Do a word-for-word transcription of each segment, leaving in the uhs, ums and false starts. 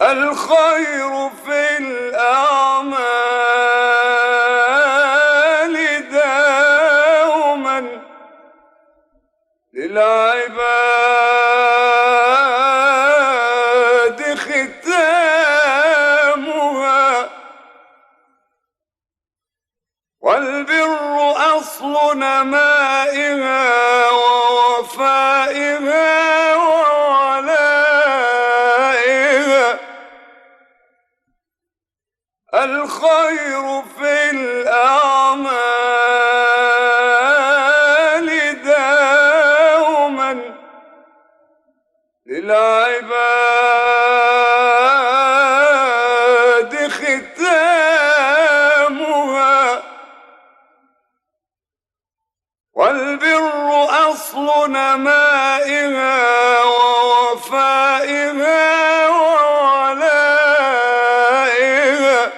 الخير في الأعمال دوما للعباد ختامها، والبر أصل نمائها ووفائها وولائها. الخير في الأعمال دوما للعباد ختامها، والبر أصل نمائها ووفائها وولائها.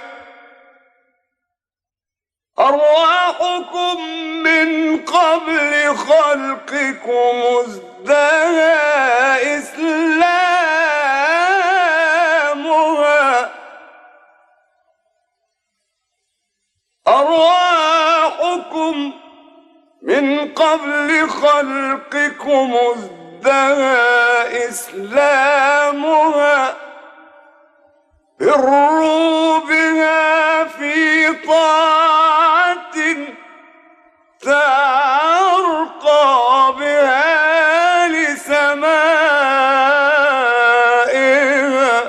أرواحكم من قبل خلقكم ازدهى إسلامها، أرواحكم من قبل خلقكم ازدهى إسلامها. بروا بها في طاعة ترقى بها لسمائها.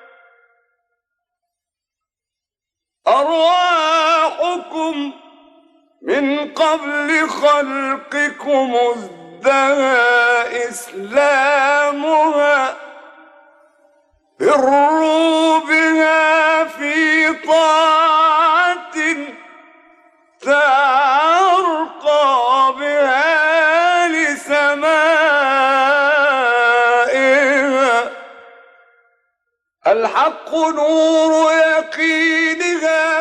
أرواحكم من قبل خلقكم ازدهى إسلامها. بروا بها في طاعة ترقى بها لسمائها. الحق نور يقينها،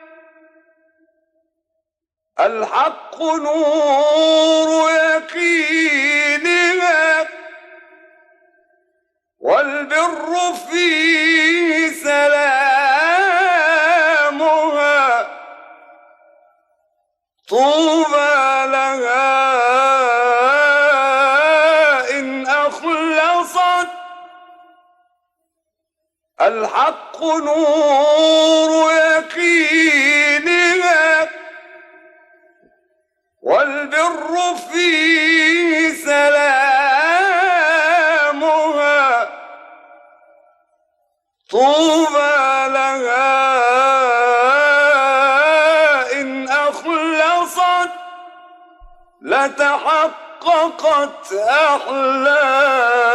الحق نور يقينها، والبر فيه سلامها. طوبى لها إن أخلصت. الحق نور يقينها، والبر فيه سلامها. طوبى لها إن أخلصت، لتحققت أحلامها.